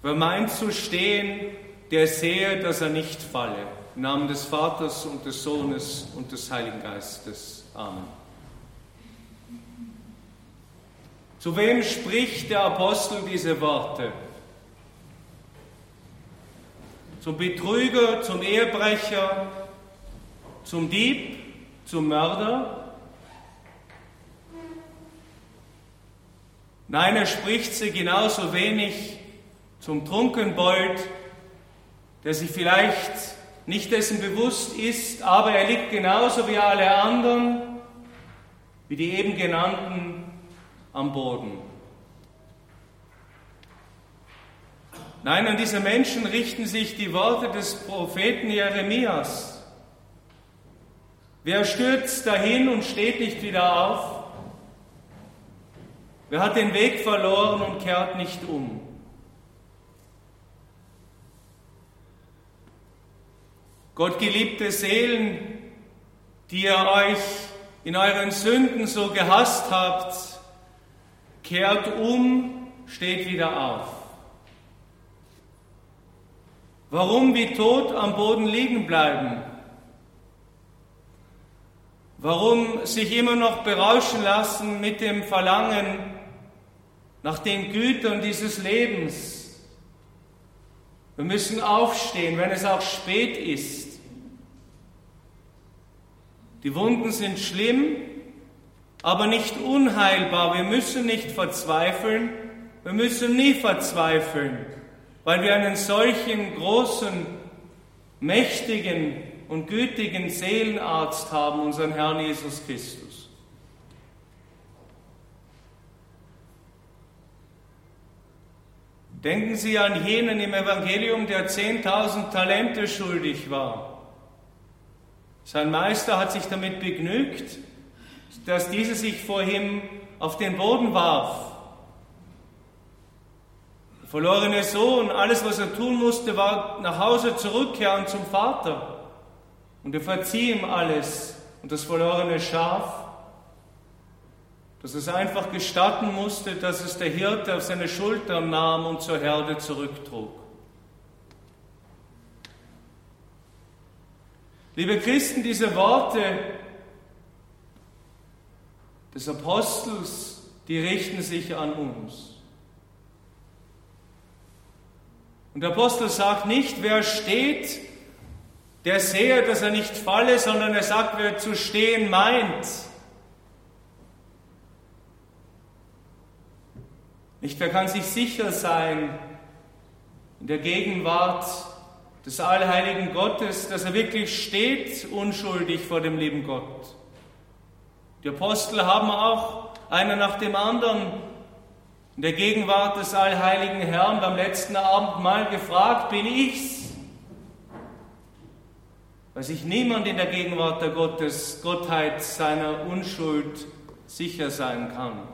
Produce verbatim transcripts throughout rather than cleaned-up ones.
Wer meint zu stehen, der sehe, dass er nicht falle. Im Namen des Vaters und des Sohnes und des Heiligen Geistes. Amen. Zu wem spricht der Apostel diese Worte? Zum Betrüger, zum Ehebrecher, zum Dieb, zum Mörder? Nein, er spricht sie genauso wenig zum Trunkenbold, der sich vielleicht nicht dessen bewusst ist, aber er liegt genauso wie alle anderen, wie die eben genannten, am Boden. Nein, an diese Menschen richten sich die Worte des Propheten Jeremias. Wer stürzt dahin und steht nicht wieder auf? Wer hat den Weg verloren und kehrt nicht um? Gottgeliebte Seelen, die ihr euch in euren Sünden so gehasst habt, kehrt um, steht wieder auf. Warum wie tot am Boden liegen bleiben? Warum sich immer noch berauschen lassen mit dem Verlangen nach den Gütern dieses Lebens? Wir müssen aufstehen, wenn es auch spät ist. Die Wunden sind schlimm, aber nicht unheilbar. Wir müssen nicht verzweifeln, wir müssen nie verzweifeln, weil wir einen solchen großen, mächtigen und gütigen Seelenarzt haben, unseren Herrn Jesus Christus. Denken Sie an jenen im Evangelium, der zehntausend Talente schuldig war. Sein Meister hat sich damit begnügt, dass dieser sich vor ihm auf den Boden warf. Der verlorene Sohn, alles, was er tun musste, war nach Hause zurückkehren zum Vater. Und er verzieh ihm alles. Und das verlorene Schaf, dass es einfach gestatten musste, dass es der Hirte auf seine Schultern nahm und zur Herde zurücktrug. Liebe Christen, diese Worte des Apostels, die richten sich an uns. Und der Apostel sagt nicht, wer steht, der sehe, dass er nicht falle, sondern er sagt, wer zu stehen meint. Nicht, wer kann sich sicher sein in der Gegenwart des allheiligen Gottes, dass er wirklich steht, unschuldig vor dem lieben Gott. Die Apostel haben auch einer nach dem anderen in der Gegenwart des allheiligen Herrn beim letzten Abendmahl gefragt, bin ich's? Weil sich niemand in der Gegenwart der Gottes, Gottheit seiner Unschuld sicher sein kann.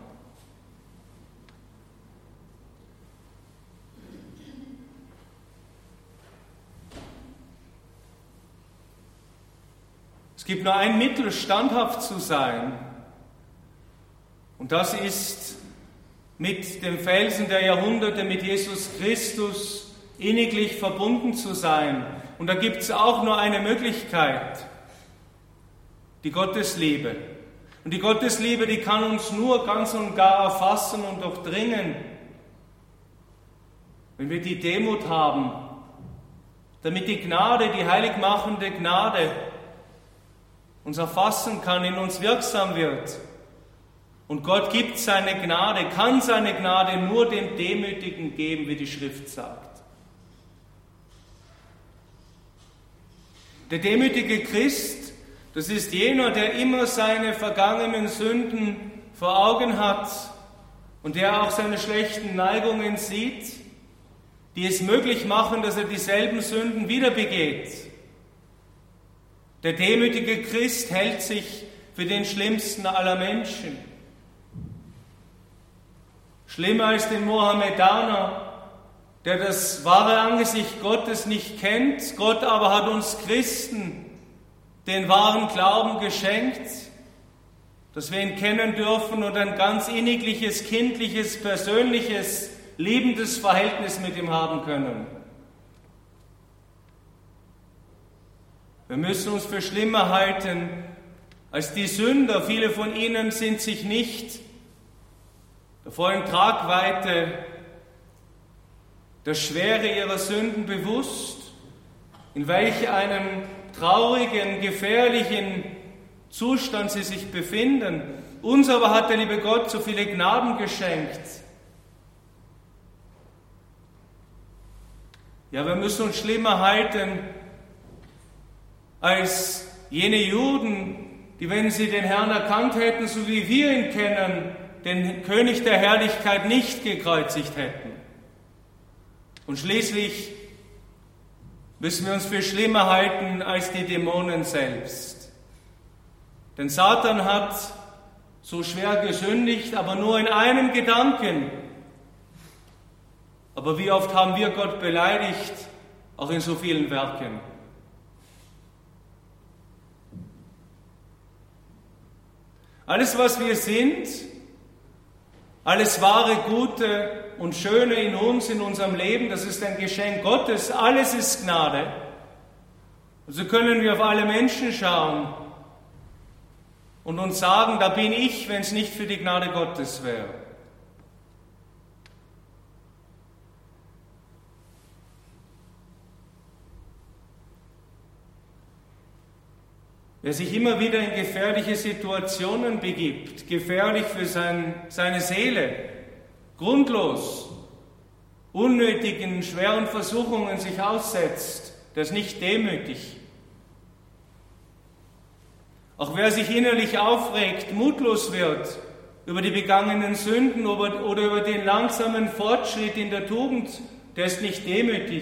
Es gibt nur ein Mittel, standhaft zu sein, und das ist, mit dem Felsen der Jahrhunderte, mit Jesus Christus, inniglich verbunden zu sein. Und da gibt es auch nur eine Möglichkeit, die Gottesliebe. Und die Gottesliebe, die kann uns nur ganz und gar erfassen und durchdringen, wenn wir die Demut haben, damit die Gnade, die heiligmachende Gnade, uns erfassen kann, in uns wirksam wird. Und Gott gibt seine Gnade, kann seine Gnade nur dem Demütigen geben, wie die Schrift sagt. Der demütige Christ, das ist jener, der immer seine vergangenen Sünden vor Augen hat und der auch seine schlechten Neigungen sieht, die es möglich machen, dass er dieselben Sünden wieder begeht. Der demütige Christ hält sich für den schlimmsten aller Menschen. Schlimmer als den Mohammedaner, der das wahre Angesicht Gottes nicht kennt. Gott aber hat uns Christen den wahren Glauben geschenkt, dass wir ihn kennen dürfen und ein ganz innigliches, kindliches, persönliches liebendes Verhältnis mit ihm haben können. Wir müssen uns für schlimmer halten als die Sünder. Viele von ihnen sind sich nicht der vollen Tragweite, der Schwere ihrer Sünden bewusst, in welch einem traurigen, gefährlichen Zustand sie sich befinden. Uns aber hat der liebe Gott so viele Gnaden geschenkt. Ja, wir müssen uns schlimmer halten als jene Juden, die, wenn sie den Herrn erkannt hätten, so wie wir ihn kennen, den König der Herrlichkeit nicht gekreuzigt hätten. Und schließlich müssen wir uns für schlimmer halten als die Dämonen selbst. Denn Satan hat so schwer gesündigt, aber nur in einem Gedanken. Aber wie oft haben wir Gott beleidigt, auch in so vielen Werken. Alles, was wir sind, alles wahre, Gute und Schöne in uns, in unserem Leben, das ist ein Geschenk Gottes. Alles ist Gnade. Und so können wir auf alle Menschen schauen und uns sagen, da bin ich, wenn es nicht für die Gnade Gottes wäre. Wer sich immer wieder in gefährliche Situationen begibt, gefährlich für sein, seine Seele, grundlos, unnötigen, schweren Versuchungen sich aussetzt, der ist nicht demütig. Auch wer sich innerlich aufregt, mutlos wird über die begangenen Sünden oder über den langsamen Fortschritt in der Tugend, der ist nicht demütig.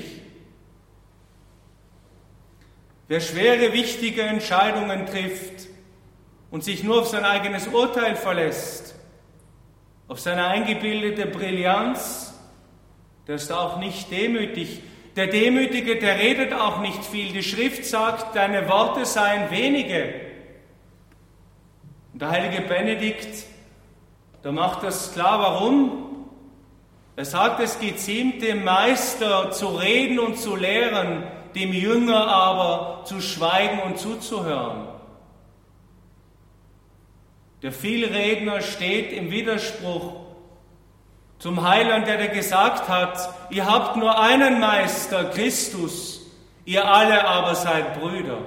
Wer schwere, wichtige Entscheidungen trifft und sich nur auf sein eigenes Urteil verlässt, auf seine eingebildete Brillanz, der ist auch nicht demütig. Der Demütige, der redet auch nicht viel. Die Schrift sagt, deine Worte seien wenige. Und der heilige Benedikt, der macht das klar, warum. Er sagt, es geziemt dem Meister zu reden und zu lehren, dem Jünger aber zu schweigen und zuzuhören. Der Vielredner steht im Widerspruch zum Heiland, der dir gesagt hat, ihr habt nur einen Meister, Christus, ihr alle aber seid Brüder.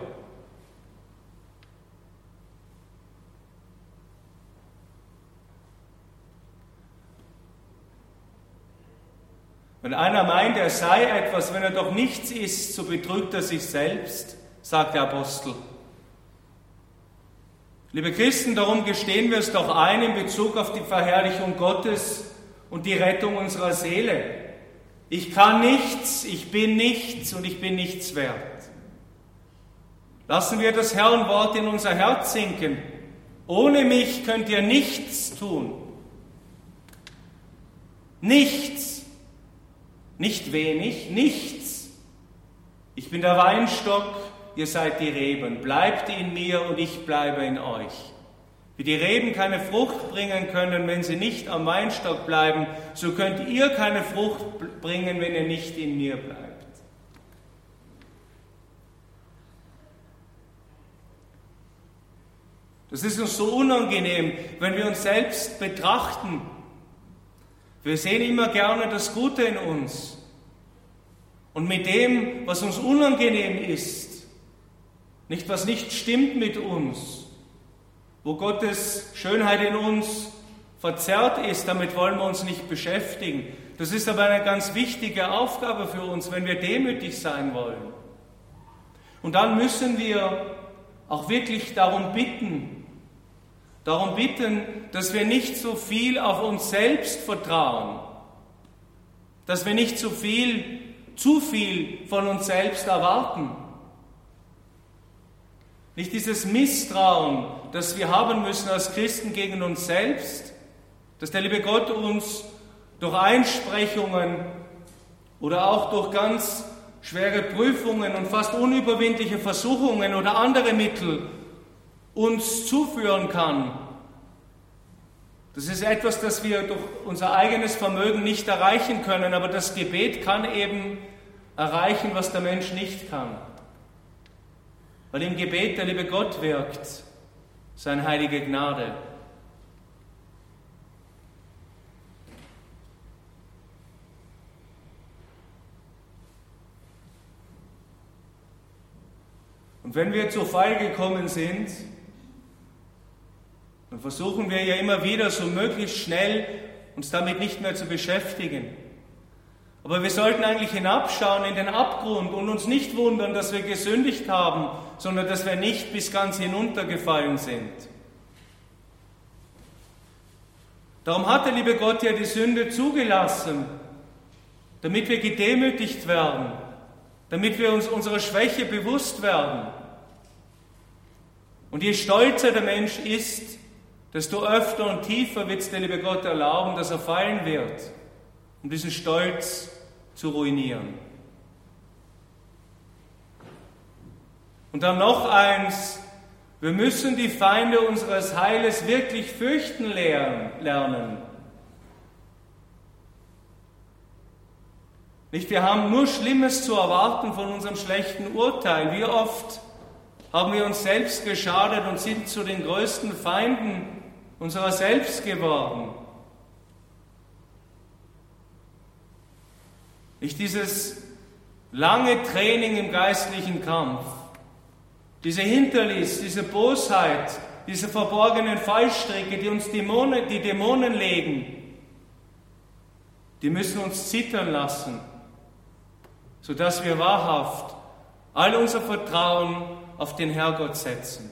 Wenn einer meint, er sei etwas, wenn er doch nichts ist, so betrügt er sich selbst, sagt der Apostel. Liebe Christen, darum gestehen wir es doch ein in Bezug auf die Verherrlichung Gottes und die Rettung unserer Seele. Ich kann nichts, ich bin nichts und ich bin nichts wert. Lassen wir das Herrenwort in unser Herz sinken. Ohne mich könnt ihr nichts tun. Nichts. Nicht wenig, nichts. Ich bin der Weinstock, ihr seid die Reben. Bleibt in mir und ich bleibe in euch. Wie die Reben keine Frucht bringen können, wenn sie nicht am Weinstock bleiben, so könnt ihr keine Frucht bringen, wenn ihr nicht in mir bleibt. Das ist uns so unangenehm, wenn wir uns selbst betrachten. Wir sehen immer gerne das Gute in uns. Und mit dem, was uns unangenehm ist, nicht was nicht stimmt mit uns, wo Gottes Schönheit in uns verzerrt ist, damit wollen wir uns nicht beschäftigen. Das ist aber eine ganz wichtige Aufgabe für uns, wenn wir demütig sein wollen. Und dann müssen wir auch wirklich darum bitten, Darum bitten, dass wir nicht so viel auf uns selbst vertrauen, dass wir nicht so viel, zu viel von uns selbst erwarten. Nicht dieses Misstrauen, das wir haben müssen als Christen gegen uns selbst, dass der liebe Gott uns durch Einsprechungen oder auch durch ganz schwere Prüfungen und fast unüberwindliche Versuchungen oder andere Mittel uns zuführen kann, Das ist etwas, das wir durch unser eigenes Vermögen nicht erreichen können, aber das Gebet kann eben erreichen, was der Mensch nicht kann. Weil im Gebet der liebe Gott wirkt, seine heilige Gnade. Und wenn wir zu Fall gekommen sind, dann versuchen wir ja immer wieder, so möglichst schnell uns damit nicht mehr zu beschäftigen. Aber wir sollten eigentlich hinabschauen in den Abgrund und uns nicht wundern, dass wir gesündigt haben, sondern dass wir nicht bis ganz hinuntergefallen sind. Darum hat der liebe Gott ja die Sünde zugelassen, damit wir gedemütigt werden, damit wir uns unserer Schwäche bewusst werden. Und je stolzer der Mensch ist, desto öfter und tiefer wird es der liebe Gott erlauben, dass er fallen wird, um diesen Stolz zu ruinieren. Und dann noch eins, wir müssen die Feinde unseres Heiles wirklich fürchten lernen. Nicht, wir haben nur Schlimmes zu erwarten von unserem schlechten Urteil. Wie oft haben wir uns selbst geschadet und sind zu den größten Feinden unserer selbst geworden. Nicht dieses lange Training im geistlichen Kampf, diese Hinterlist, diese Bosheit, diese verborgenen Fallstricke, die uns Dämonen, die Dämonen legen, die müssen uns zittern lassen, sodass wir wahrhaft all unser Vertrauen auf den Herrgott setzen.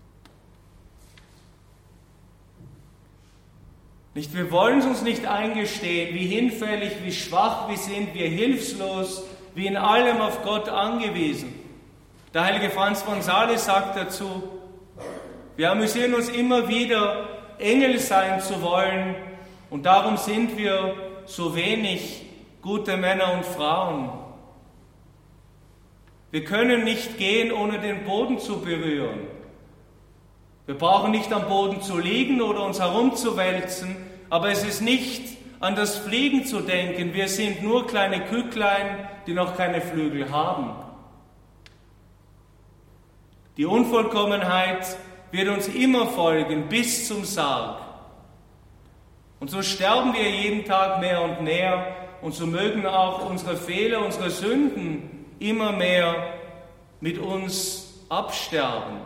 Nicht, wir wollen es uns nicht eingestehen, wie hinfällig, wie schwach wir sind, wie hilflos, wie in allem auf Gott angewiesen. Der heilige Franz von Sales sagt dazu, wir amüsieren uns immer wieder, Engel sein zu wollen, und darum sind wir so wenig gute Männer und Frauen. Wir können nicht gehen, ohne den Boden zu berühren. Wir brauchen nicht am Boden zu liegen oder uns herumzuwälzen, aber es ist nicht an das Fliegen zu denken. Wir sind nur kleine Kücklein, die noch keine Flügel haben. Die Unvollkommenheit wird uns immer folgen bis zum Sarg. Und so sterben wir jeden Tag mehr und mehr, und so mögen auch unsere Fehler, unsere Sünden immer mehr mit uns absterben.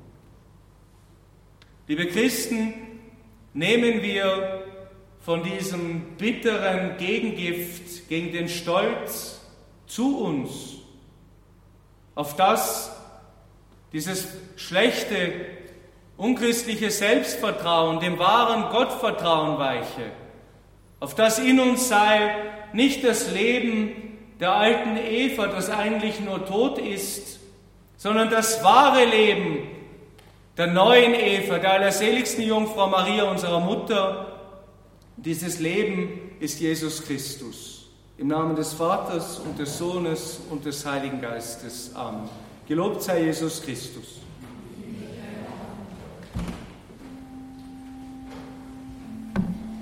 Liebe Christen, nehmen wir von diesem bitteren Gegengift gegen den Stolz zu uns, auf das dieses schlechte, unchristliche Selbstvertrauen dem wahren Gottvertrauen weiche, auf das in uns sei nicht das Leben der alten Eva, das eigentlich nur tot ist, sondern das wahre Leben der neuen Eva, der allerseligsten Jungfrau Maria, unserer Mutter. Dieses Leben ist Jesus Christus. Im Namen des Vaters und des Sohnes und des Heiligen Geistes. Amen. Gelobt sei Jesus Christus.